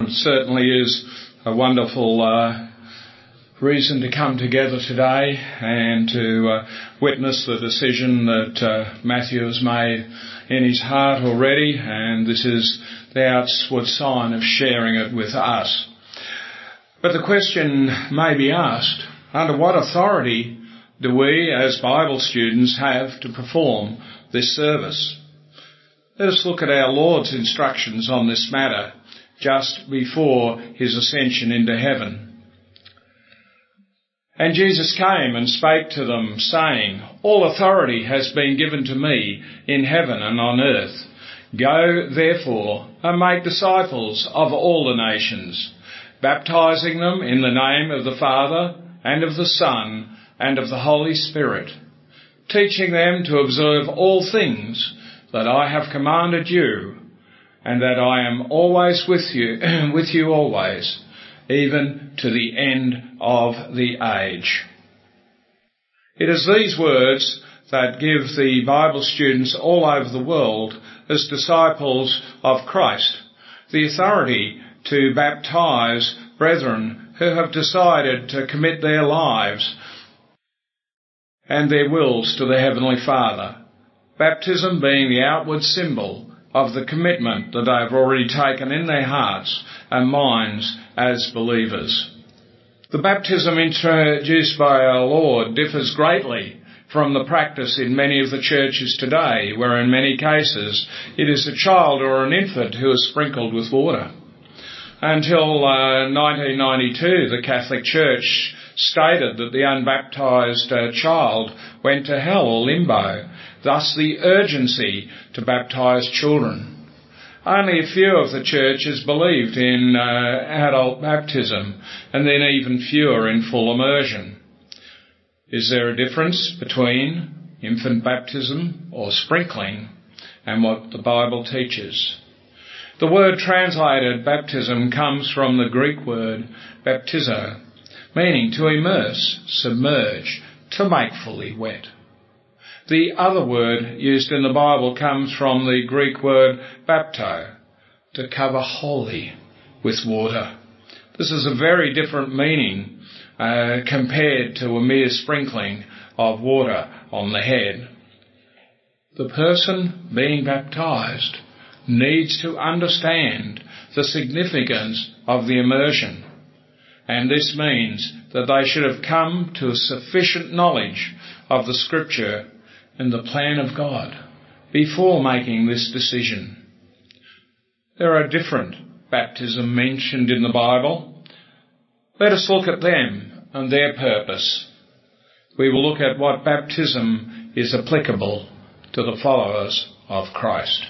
It certainly is a wonderful reason to come together today and to witness the decision that Matthew has made in his heart already, and this is the outward sign of sharing it with us. But the question may be asked, under what authority do we as Bible students have to perform this service? Let us look at our Lord's instructions on this matter just before his ascension into heaven. And Jesus came and spake to them, saying, All authority has been given to me in heaven and on earth. Go, therefore, and make disciples of all the nations, baptizing them in the name of the Father and of the Son and of the Holy Spirit, teaching them to observe all things that I have commanded you, and that I am always with you always, even to the end of the age. It is these words that give the Bible students all over the world, as disciples of Christ, the authority to baptize brethren who have decided to commit their lives and their wills to the Heavenly Father. Baptism being the outward symbol of the commitment that they have already taken in their hearts and minds as believers. The baptism introduced by our Lord differs greatly from the practice in many of the churches today, where in many cases it is a child or an infant who is sprinkled with water. Until 1992, the Catholic Church stated that the unbaptized child went to hell or limbo, thus the urgency to baptize children. Only a few of the churches believed in adult baptism, and then even fewer in full immersion. Is there a difference between infant baptism or sprinkling and what the Bible teaches? The word translated baptism comes from the Greek word baptizo, meaning to immerse, submerge, to make fully wet. The other word used in the Bible comes from the Greek word bapto, to cover wholly with water. This is a very different meaning compared to a mere sprinkling of water on the head. The person being baptized needs to understand the significance of the immersion, and this means that they should have come to a sufficient knowledge of the Scripture and the plan of God before making this decision. There are different baptisms mentioned in the Bible. Let us look at them and their purpose. We will look at what baptism is applicable to the followers of Christ.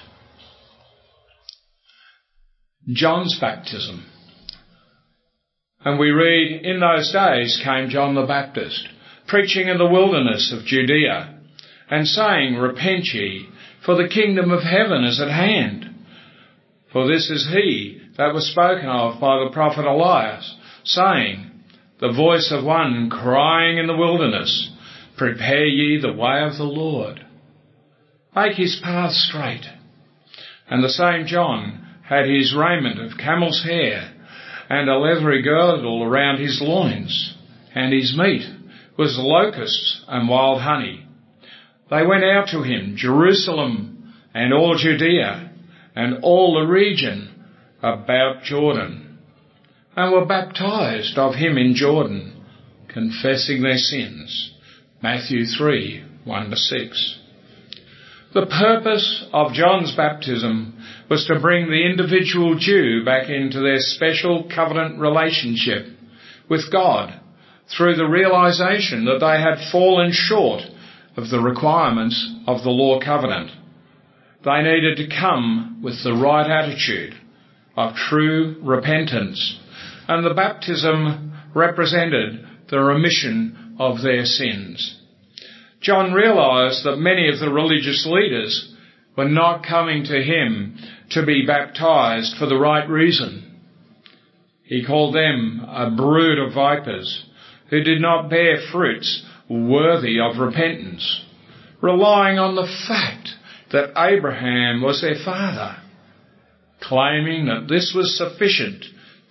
John's baptism. And we read, In those days came John the Baptist, preaching in the wilderness of Judea, and saying, Repent ye, for the kingdom of heaven is at hand. For this is he that was spoken of by the prophet Elias, saying, The voice of one crying in the wilderness, Prepare ye the way of the Lord. Make his path straight. And the same John had his raiment of camel's hair, and a leathery girdle around his loins, and his meat was locusts and wild honey. They went out to him, Jerusalem and all Judea, and all the region about Jordan, and were baptized of him in Jordan, confessing their sins. Matthew 3, 1-6. The purpose of John's baptism was to bring the individual Jew back into their special covenant relationship with God through the realization that they had fallen short of the requirements of the law covenant. They needed to come with the right attitude of true repentance, and the baptism represented the remission of their sins. John realized that many of the religious leaders were not coming to him to be baptized for the right reason. He called them a brood of vipers who did not bear fruits worthy of repentance, relying on the fact that Abraham was their father, claiming that this was sufficient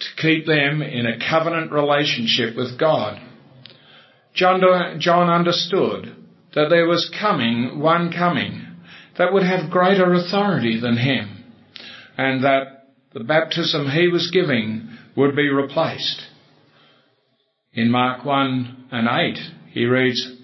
to keep them in a covenant relationship with God. John understood that there was one coming that would have greater authority than him, and that the baptism he was giving would be replaced. In Mark 1 and 8, he reads,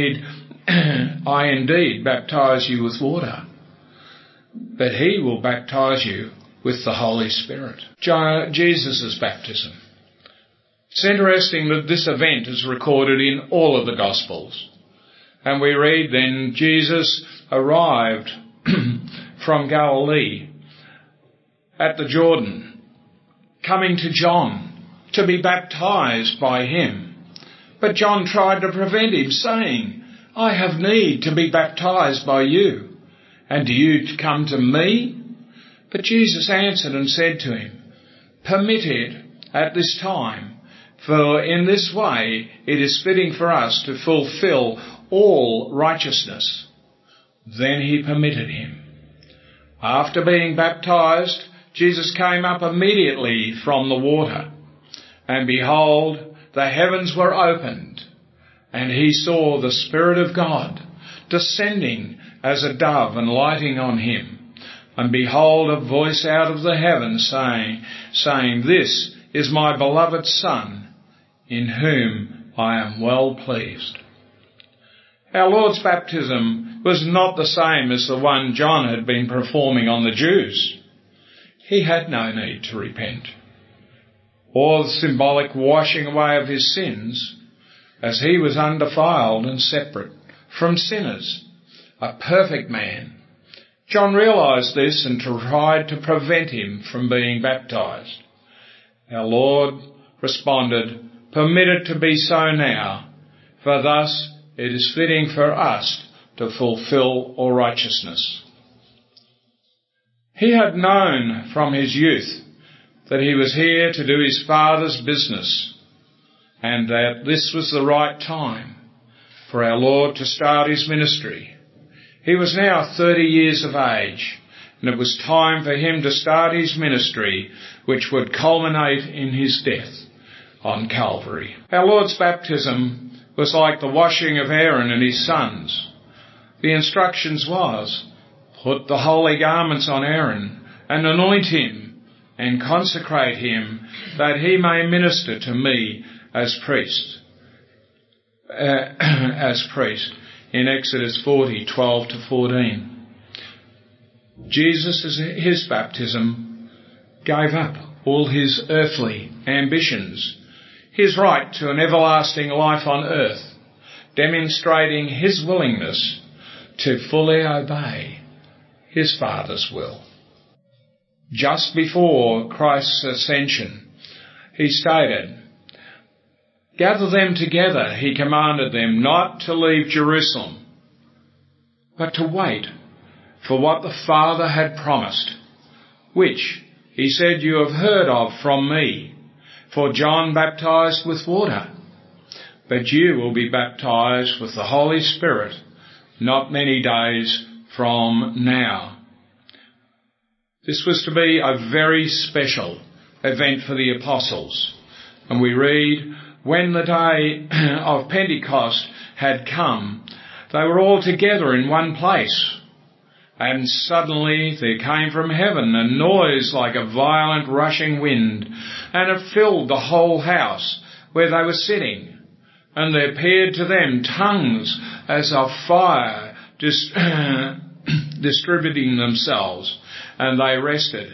I indeed baptize you with water, but he will baptize you with the Holy Spirit. Jesus' baptism. It's interesting that this event is recorded in all of the Gospels. And we read then Jesus arrived from Galilee at the Jordan, coming to John to be baptized by him. But John tried to prevent him, saying, I have need to be baptized by you, and do you come to me? But Jesus answered and said to him, Permit it at this time, for in this way it is fitting for us to fulfill all righteousness. Then he permitted him. After being baptized, Jesus came up immediately from the water, and behold, the heavens were opened, and he saw the Spirit of God descending as a dove and lighting on him. And behold, a voice out of the heavens saying, This is my beloved Son, in whom I am well pleased. Our Lord's baptism was not the same as the one John had been performing on the Jews. He had no need to repent, or the symbolic washing away of his sins, as he was undefiled and separate from sinners, a perfect man. John realised this and tried to prevent him from being baptised. Our Lord responded, Permit it to be so now, for thus it is fitting for us to fulfill all righteousness. He had known from his youth that he was here to do his Father's business, and that this was the right time for our Lord to start his ministry. He was now 30 years of age, and it was time for him to start his ministry, which would culminate in his death on Calvary. Our Lord's baptism was like the washing of Aaron and his sons. The instructions was, Put the holy garments on Aaron and anoint him and consecrate him, that he may minister to me as priest. In Exodus 40:12-14. Jesus, his baptism, gave up all his earthly ambitions, his right to an everlasting life on earth, demonstrating his willingness to fully obey his Father's will. Just before Christ's ascension, he stated, Gather them together, he commanded them, not to leave Jerusalem, but to wait for what the Father had promised, which, he said, you have heard of from me. For John baptized with water, but you will be baptized with the Holy Spirit not many days from now. This was to be a very special event for the apostles, and we read, when the day of Pentecost had come, they were all together in one place. And suddenly there came from heaven a noise like a violent rushing wind, and it filled the whole house where they were sitting. And there appeared to them tongues as of fire distributing themselves, and they rested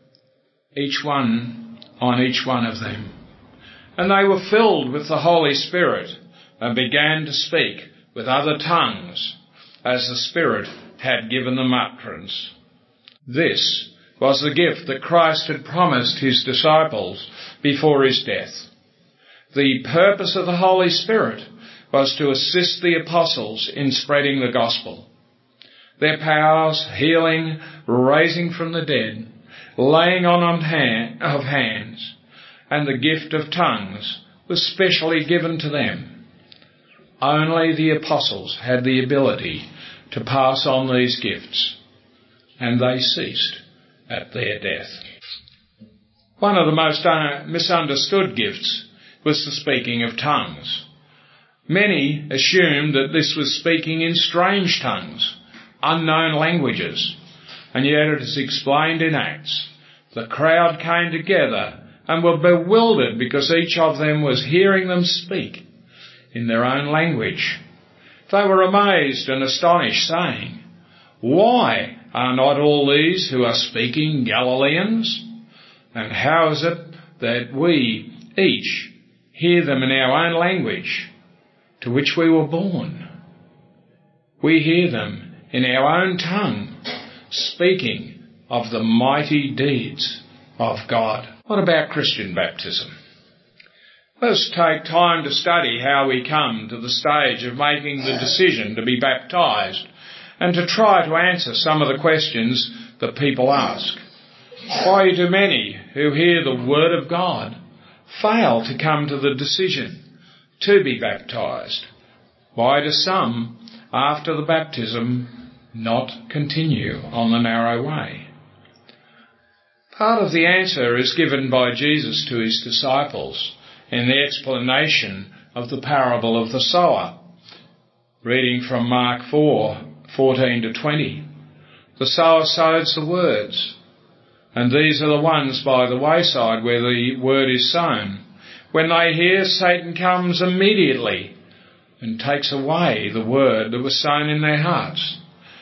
on each one of them. And they were filled with the Holy Spirit, and began to speak with other tongues, as the Spirit had given them utterance. This was the gift that Christ had promised his disciples before his death. The purpose of the Holy Spirit was to assist the apostles in spreading the gospel. Their powers, healing, raising from the dead, laying on of hands, and the gift of tongues was specially given to them. Only the apostles had the ability to pass on these gifts, and they ceased at their death. One of the most misunderstood gifts was the speaking of tongues. Many assumed that this was speaking in strange tongues, unknown languages, and yet it is explained in Acts. The crowd came together and were bewildered because each of them was hearing them speak in their own language. They were amazed and astonished, saying, "Why are not all these who are speaking Galileans? And how is it that we each hear them in our own language to which we were born? We hear them in our own tongue, speaking of the mighty deeds of God." What about Christian baptism? Let's take time to study how we come to the stage of making the decision to be baptised and to try to answer some of the questions that people ask. Why do many who hear the Word of God fail to come to the decision to be baptised? Why do some, after the baptism, not continue on the narrow way? Part of the answer is given by Jesus to his disciples in the explanation of the parable of the sower. Reading from Mark 4:14 to 20. The sower sows the words, and these are the ones by the wayside where the word is sown. When they hear, Satan comes immediately and takes away the word that was sown in their hearts.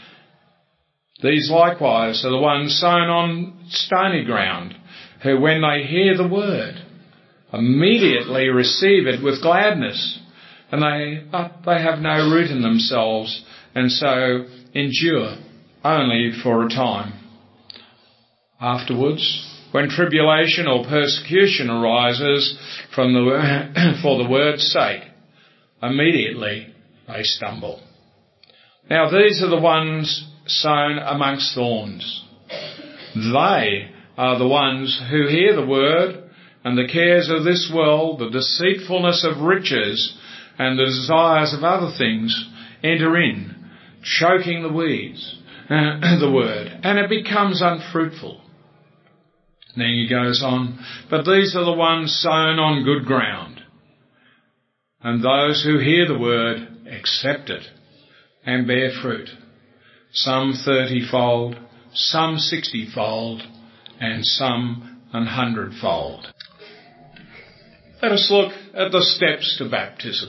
These likewise are the ones sown on stony ground, who when they hear the word, immediately receive it with gladness, but they have no root in themselves, and so endure only for a time. Afterwards, when tribulation or persecution arises for the word's sake, immediately they stumble. Now these are the ones sown amongst thorns. They are the ones who hear the word, and the cares of this world, the deceitfulness of riches, and the desires of other things enter in, choking the word, and it becomes unfruitful. Then he goes on, but these are the ones sown on good ground, and those who hear the word accept it and bear fruit, some 30-fold, some 60-fold, and some 100-fold. Let us look at the steps to baptism.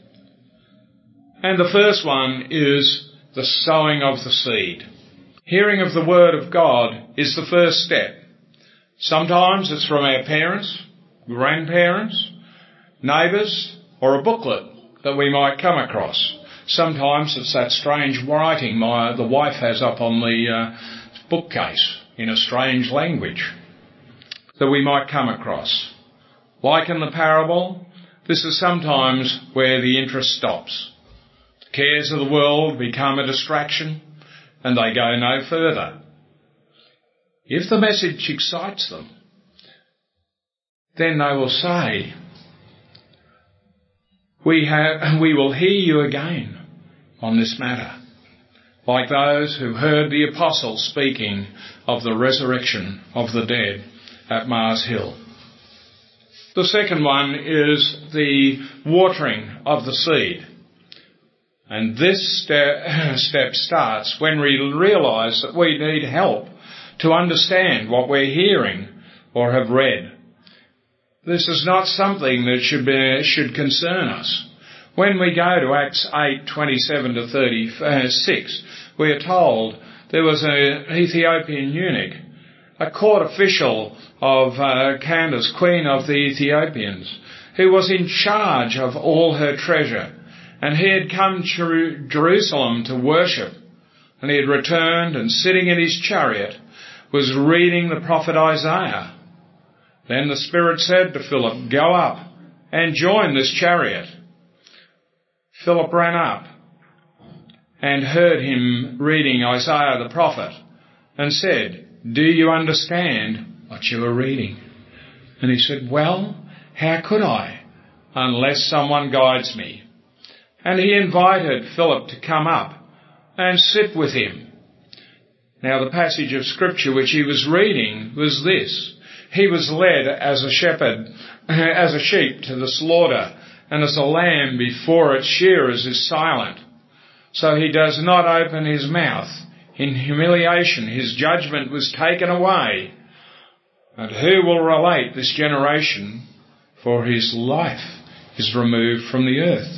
And the first one is the sowing of the seed. Hearing of the Word of God is the first step. Sometimes it's from our parents, grandparents, neighbours, or a booklet that we might come across. Sometimes it's that strange writing the wife has up on the bookcase in a strange language that we might come across. Like in the parable, this is sometimes where the interest stops. The cares of the world become a distraction and they go no further. If the message excites them, then they will say, we will hear you again on this matter, like those who heard the apostles speaking of the resurrection of the dead at Mars Hill. The second one is the watering of the seed. And this step starts when we realise that we need help to understand what we're hearing or have read. This is not something that should concern us. When we go to Acts 8:27 to 36, we are told there was an Ethiopian eunuch, a court official of Candace, queen of the Ethiopians, who was in charge of all her treasure. And he had come to Jerusalem to worship. And he had returned and sitting in his chariot was reading the prophet Isaiah. Then the Spirit said to Philip, "Go up and join this chariot." Philip ran up and heard him reading Isaiah the prophet and said, "Do you understand what you are reading?" And he said, "Well, how could I, unless someone guides me?" And he invited Philip to come up and sit with him. Now the passage of Scripture which he was reading was this: He was led as a sheep to the slaughter, and as a lamb before its shearers is silent, so he does not open his mouth. In humiliation his judgment was taken away. And who will relate this generation? For his life is removed from the earth.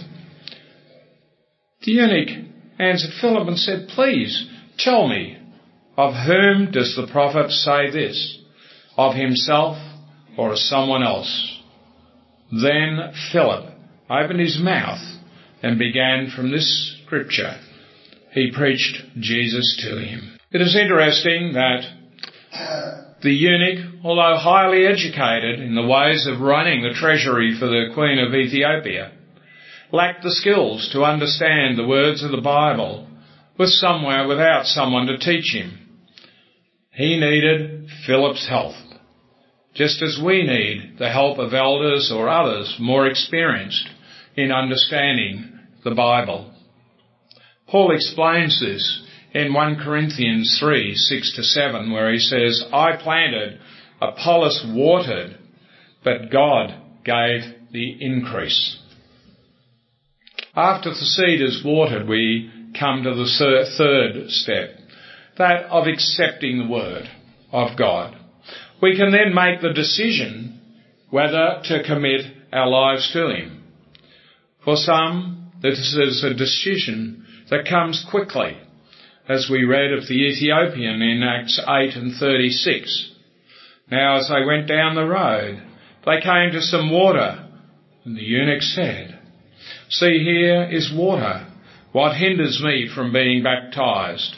The eunuch answered Philip and said, "Please tell me, of whom does the prophet say this? Of himself or of someone else?" Then Philip opened his mouth and began from this scripture. He preached Jesus to him. It is interesting that the eunuch, although highly educated in the ways of running the treasury for the Queen of Ethiopia, lacked the skills to understand the words of the Bible, was somewhere without someone to teach him. He needed Philip's help, just as we need the help of elders or others more experienced in understanding the Bible. Paul explains this in 1 Corinthians 3, 6-7, where he says, "I planted, Apollos watered, but God gave the increase." After the seed is watered, we come to the third step, that of accepting the word of God. We can then make the decision whether to commit our lives to him. For some, this is a decision that comes quickly, as we read of the Ethiopian in Acts 8 and 36. Now as they went down the road, they came to some water, and the eunuch said, "See, here is water. What hinders me from being baptized?"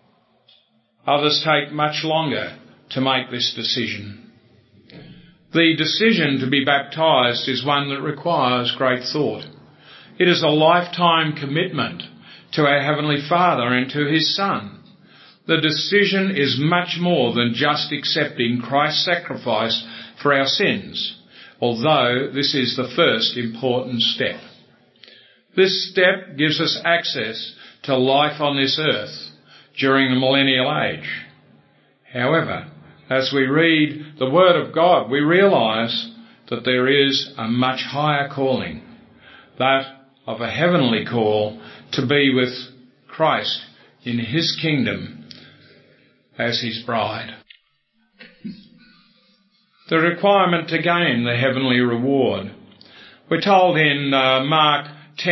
Others take much longer to make this decision. The decision to be baptized is one that requires great thought. It is a lifetime commitment to our Heavenly Father and to His Son. The decision is much more than just accepting Christ's sacrifice for our sins, although this is the first important step. This step gives us access to life on this earth during the millennial age. However, as we read the Word of God, we realise that there is a much higher calling, that of a heavenly call to be with Christ in His kingdom as His bride. The requirement to gain the heavenly reward. We're told in Mark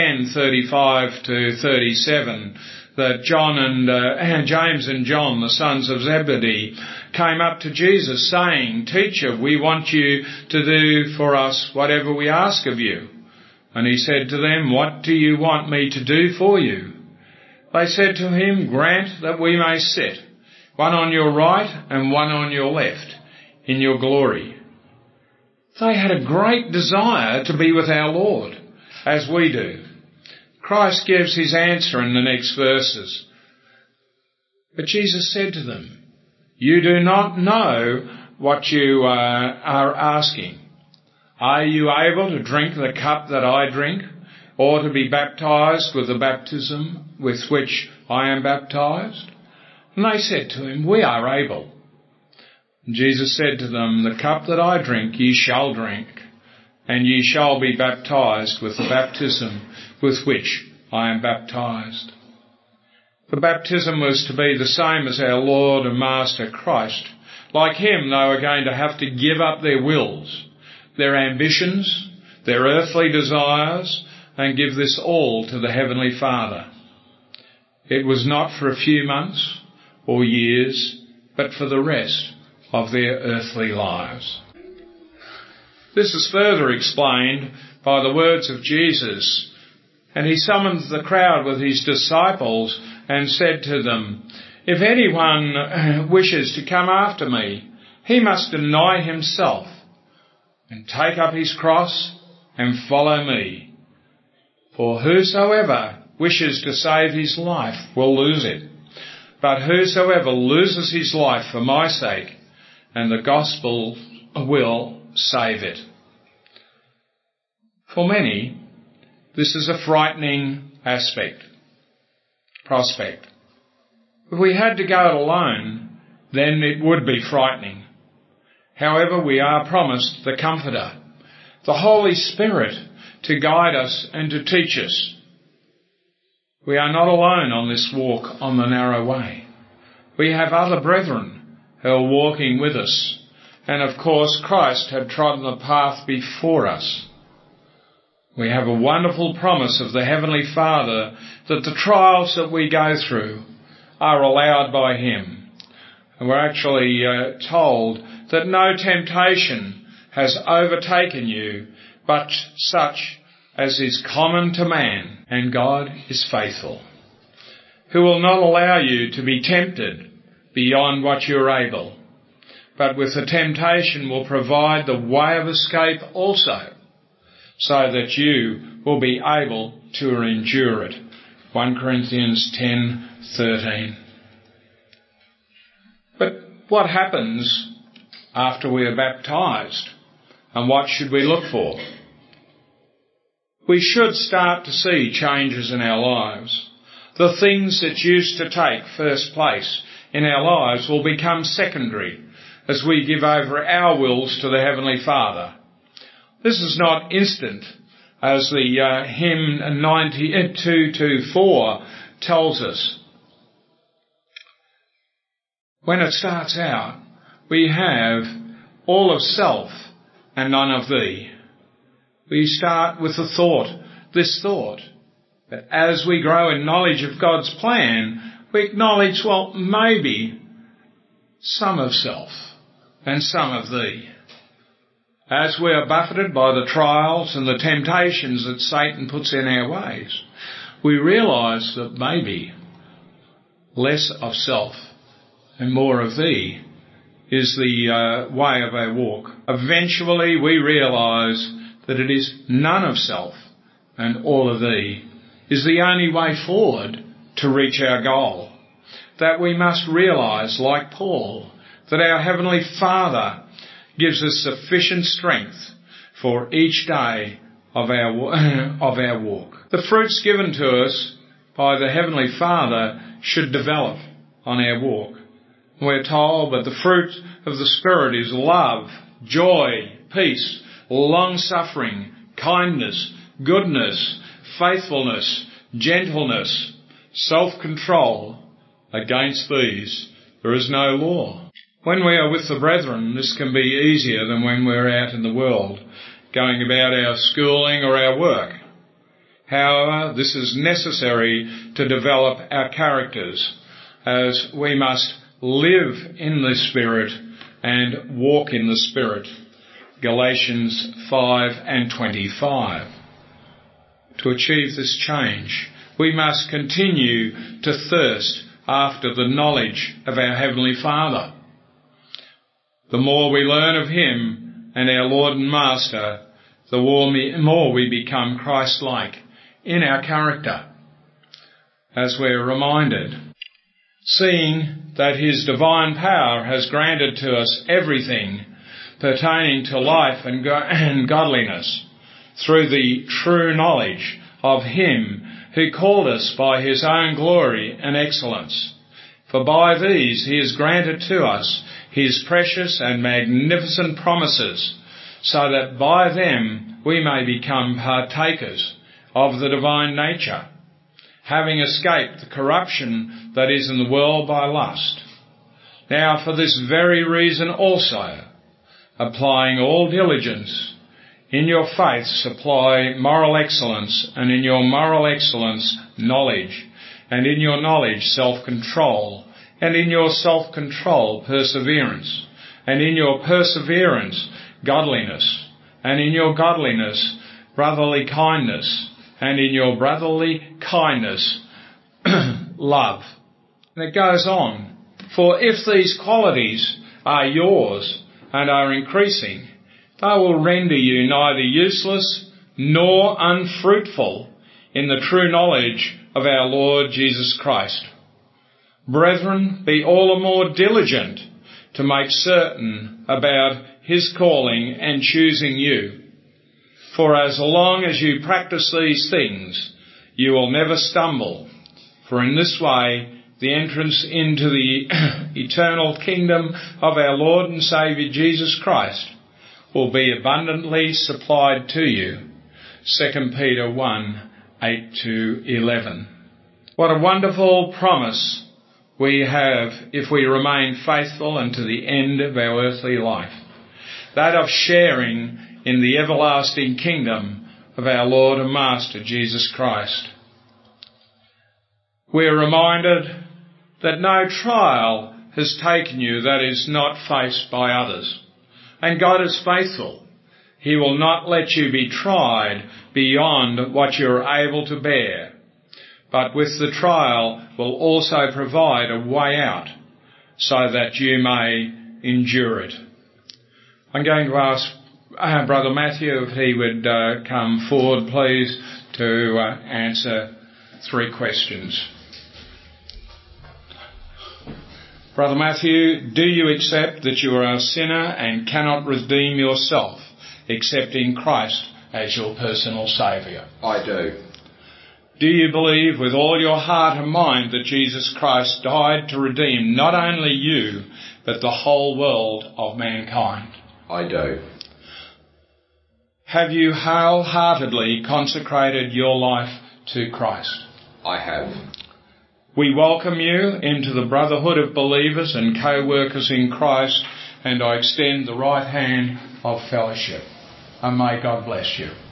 10:35-37 that John and James and John, the sons of Zebedee, came up to Jesus saying, "Teacher, we want you to do for us whatever we ask of you." And he said to them, "What do you want me to do for you?" They said to him, "Grant that we may sit, one on your right and one on your left, in your glory." They had a great desire to be with our Lord, as we do. Christ gives his answer in the next verses. But Jesus said to them, "You do not know what you are asking. Are you able to drink the cup that I drink, or to be baptized with the baptism with which I am baptized?" And they said to him, "We are able." And Jesus said to them, "The cup that I drink ye shall drink, and ye shall be baptized with the baptism with which I am baptized." The baptism was to be the same as our Lord and Master Christ. Like him, they were going to have to give up their wills, their ambitions, their earthly desires, and give this all to the Heavenly Father. It was not for a few months or years, but for the rest of their earthly lives. This is further explained by the words of Jesus, and he summoned the crowd with his disciples and said to them, "If anyone wishes to come after me, he must deny himself and take up his cross and follow me. For whosoever wishes to save his life will lose it, but whosoever loses his life for my sake and the gospel will save it." For many, this is a frightening prospect. If we had to go it alone, then it would be frightening. However, we are promised the Comforter, the Holy Spirit, to guide us and to teach us. We are not alone on this walk on the narrow way. We have other brethren who are walking with us, and of course Christ had trodden the path before us. We have a wonderful promise of the Heavenly Father that the trials that we go through are allowed by Him. And we're actually told that no temptation has overtaken you but such as is common to man, and God is faithful, who will not allow you to be tempted beyond what you're able, but with the temptation will provide the way of escape also, so that you will be able to endure it. 1 Corinthians 10:13. But what happens after we are baptised, and what should we look for? We should start to see changes in our lives. The things that used to take first place in our lives will become secondary as we give over our wills to the Heavenly Father. This is not instant, as the hymn 224 tells us. When it starts out, we have all of self and none of thee. We start with this thought, that as we grow in knowledge of God's plan, we acknowledge, well, maybe some of self and some of thee. As we are buffeted by the trials and the temptations that Satan puts in our ways, we realise that maybe less of self and more of thee is the way of our walk. Eventually we realise that it is none of self and all of thee is the only way forward to reach our goal. That we must realise, like Paul, that our Heavenly Father gives us sufficient strength for each day of our walk. The fruits given to us by the Heavenly Father should develop on our walk. We're told that the fruit of the Spirit is love, joy, peace, long-suffering, kindness, goodness, faithfulness, gentleness, self-control. Against these there is no law. When we are with the brethren, this can be easier than when we're out in the world, going about our schooling or our work. However, this is necessary to develop our characters, as we must live in the Spirit and walk in the Spirit. Galatians 5:25. To achieve this change, we must continue to thirst after the knowledge of our Heavenly Father. The more we learn of Him and our Lord and Master, the more we become Christ-like in our character. As we're reminded, seeing that His divine power has granted to us everything pertaining to life and godliness through the true knowledge of Him who called us by His own glory and excellence. For by these He has granted to us His precious and magnificent promises, so that by them we may become partakers of the divine nature, having escaped the corruption that is in the world by lust. Now for this very reason also, applying all diligence, in your faith supply moral excellence, and in your moral excellence knowledge, and in your knowledge self-control, and in your self-control perseverance, and in your perseverance godliness, and in your godliness brotherly kindness, and in your brotherly kindness love. And it goes on, for if these qualities are yours and are increasing, they will render you neither useless nor unfruitful in the true knowledge of our Lord Jesus Christ. Brethren, be all the more diligent to make certain about His calling and choosing you. For as long as you practice these things, you will never stumble, for in this way the entrance into the eternal kingdom of our Lord and Saviour Jesus Christ, will be abundantly supplied to you. 2 Peter 1, 8-11. What a wonderful promise we have if we remain faithful unto the end of our earthly life, that of sharing in the everlasting kingdom of our Lord and Master Jesus Christ. We are reminded that no trial has taken you that is not faced by others. And God is faithful. He will not let you be tried beyond what you are able to bear, but with the trial will also provide a way out so that you may endure it. I'm going to ask Brother Matthew if he would come forward, please, to answer 3 questions. Brother Matthew, do you accept that you are a sinner and cannot redeem yourself except in Christ as your personal Saviour? I do. Do you believe with all your heart and mind that Jesus Christ died to redeem not only you, but the whole world of mankind? I do. Have you wholeheartedly consecrated your life to Christ? I have. We welcome you into the brotherhood of believers and co-workers in Christ, and I extend the right hand of fellowship. And may God bless you.